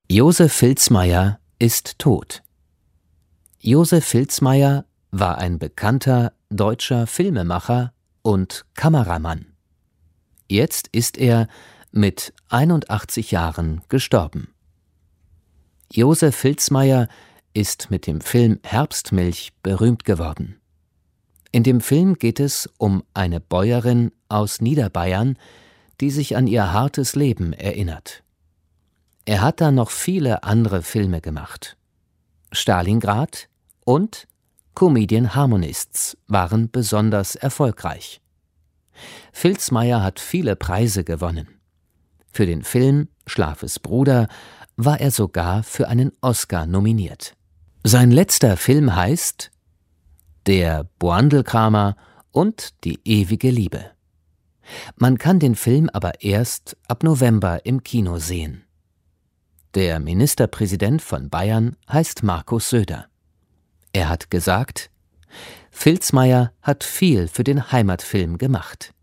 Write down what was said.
Josef Vilsmeier ist tot. Josef Vilsmeier war ein bekannter deutscher Filmemacher und Kameramann. Jetzt ist er mit 81 Jahren gestorben. Josef Vilsmeier ist mit dem Film Herbstmilch berühmt geworden. In dem Film geht es um eine Bäuerin aus Niederbayern, die sich an ihr hartes Leben erinnert. Er hat dann noch viele andere Filme gemacht. Stalingrad und Comedian Harmonists waren besonders erfolgreich. Vilsmeier hat viele Preise gewonnen. Für den Film Schlafes Bruder war er sogar für einen Oscar nominiert. Sein letzter Film heißt Der Boandelkramer und die ewige Liebe. Man kann den Film aber erst ab November im Kino sehen. Der Ministerpräsident von Bayern heißt Markus Söder. Er hat gesagt, Vilsmeier hat viel für den Heimatfilm gemacht.